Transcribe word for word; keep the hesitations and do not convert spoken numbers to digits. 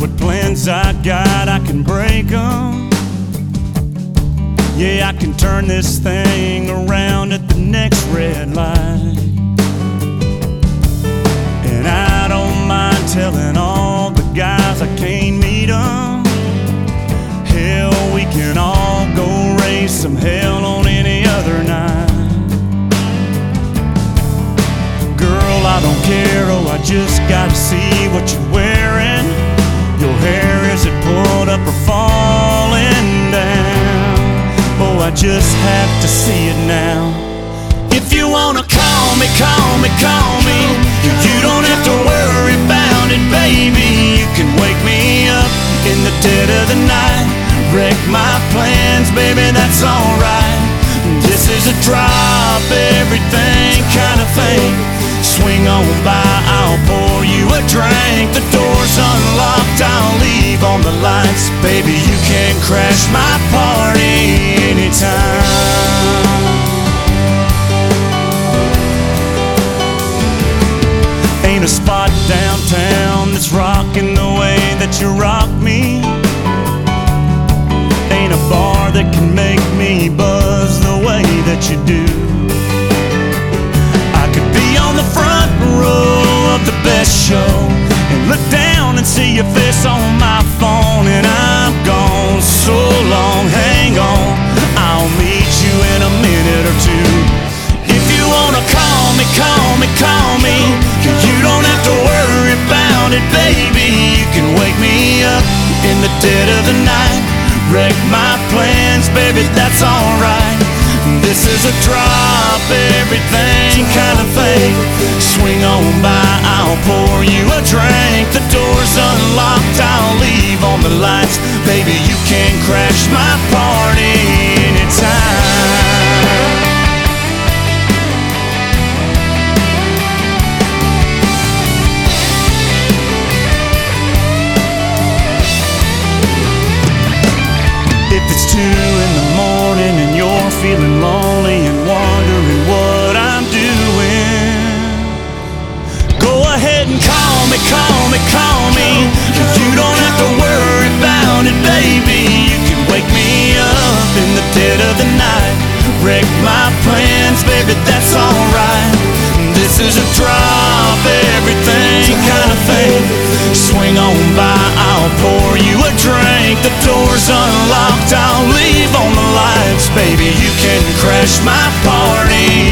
what plans I got, I can break them. Yeah, I can turn this thing around at the next red light. And I don't mind telling all the guys I can't meet them. Hell, we can all go raise some hell on any other night. Girl, I don't care, oh, I just gotta see what you're wearing. Your hair, is it pulled up or falling down? Oh, I just have to see it now. If you wanna call me, call me, call me. You don't have to worry about it, baby. You can wake me up in the dead of the night. Wreck my plans, baby, that's alright. This is a drop everything kind of thing. Swing on by, I'll pour you a drink. The door's unlocked, I'll leave on the lights. Baby, you can crash my party anytime. Ain't a spot downtown that's rocking the way that you rock me. Ain't a bar that can make me buzz the way that you do. I could be on the front row of the best show and look down and see your face on my phone. And I'm gone so long, hang on, I'll meet you in a minute or two. If you wanna call me, call me, call me. You don't have to worry about it, baby. You can wake me up in the dead of the night. Wreck my plans, baby, that's alright. This is a drop everything kind of thing. Swing on by, I'll pour you a drink. The door's unlocked, I'll leave on the lights. Baby, you can crash my party anytime. If it's two in the morning and you're feeling lonely and wondering what I'm doing, go ahead and call me, call me, call me. You don't have to worry about it, baby. You can wake me up in the dead of the night. Wreck my plans, baby, that's alright. This is a drop everything kind of thing. Swing on by, I'll pour you a drink. The door's unlocked, I'll leave on the lights. Baby, you can crash my party